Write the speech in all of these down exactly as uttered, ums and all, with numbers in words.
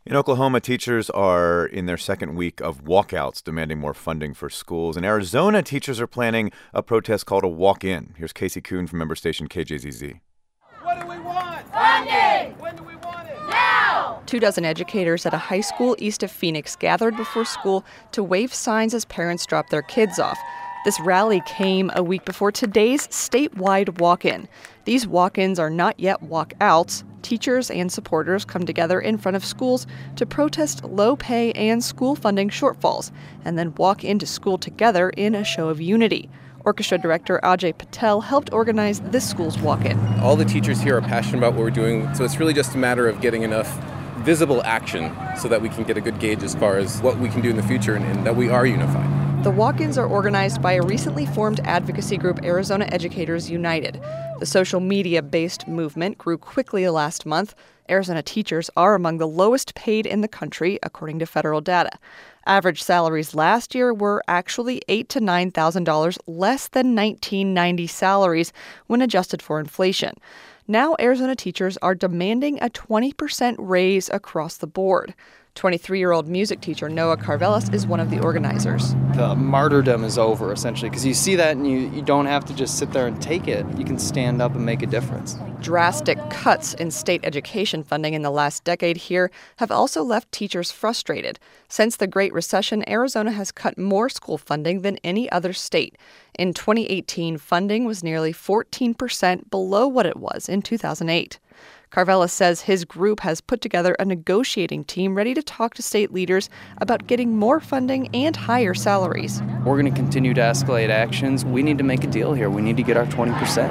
In Oklahoma, teachers are in their second week of walkouts demanding more funding for schools. In Arizona, teachers are planning a protest called a walk-in. Here's Casey Kuhn from member station K J Z Z. What do we want? Funding! When do we want it? Now! Two dozen educators at a high school east of Phoenix gathered before school to wave signs as parents dropped their kids off. This rally came a week before today's statewide walk-in. These walk-ins are not yet walkouts. Teachers and supporters come together in front of schools to protest low pay and school funding shortfalls, and then walk into school together in a show of unity. Orchestra director Ajay Patel helped organize this school's walk-in. All the teachers here are passionate about what we're doing, so it's really just a matter of getting enough visible action so that we can get a good gauge as far as what we can do in the future and, and that we are unified. The walk-ins are organized by a recently formed advocacy group, Arizona Educators United. The social media-based movement grew quickly last month. Arizona teachers are among the lowest paid in the country, according to federal data. Average salaries last year were actually eight thousand to nine thousand dollars less than nineteen ninety salaries when adjusted for inflation. Now Arizona teachers are demanding a twenty percent raise across the board. twenty-three-year-old music teacher Noah Carvelis is one of the organizers. The martyrdom is over, essentially, because you see that and you, you don't have to just sit there and take it. You can stand up and make a difference. Drastic cuts in state education funding in the last decade here have also left teachers frustrated. Since the Great Recession, Arizona has cut more school funding than any other state. In twenty eighteen, funding was nearly fourteen percent below what it was in two thousand eight. Carvelis says his group has put together a negotiating team ready to talk to state leaders about getting more funding and higher salaries. We're going to continue to escalate actions. We need to make a deal here. We need to get our twenty percent.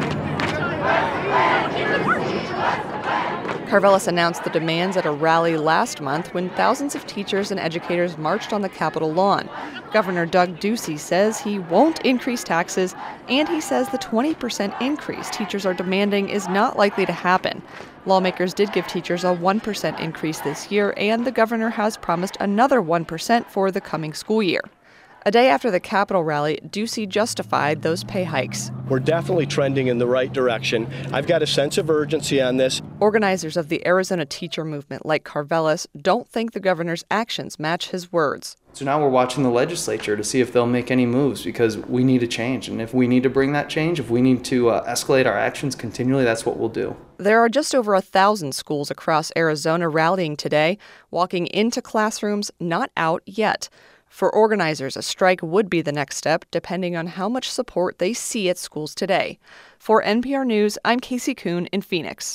Carvelis announced the demands at a rally last month when thousands of teachers and educators marched on the Capitol lawn. Governor Doug Ducey says he won't increase taxes, and he says the twenty percent increase teachers are demanding is not likely to happen. Lawmakers did give teachers a one percent increase this year, and the governor has promised another one percent for the coming school year. A day after the Capitol rally, Ducey justified those pay hikes. We're definitely trending in the right direction. I've got a sense of urgency on this. Organizers of the Arizona teacher movement, like Carvelis, don't think the governor's actions match his words. So now we're watching the legislature to see if they'll make any moves, because we need a change. And if we need to bring that change, if we need to uh, escalate our actions continually, that's what we'll do. There are just over a thousand schools across Arizona rallying today, walking into classrooms, not out yet. For organizers, a strike would be the next step, depending on how much support they see at schools today. For N P R News, I'm Casey Kuhn in Phoenix.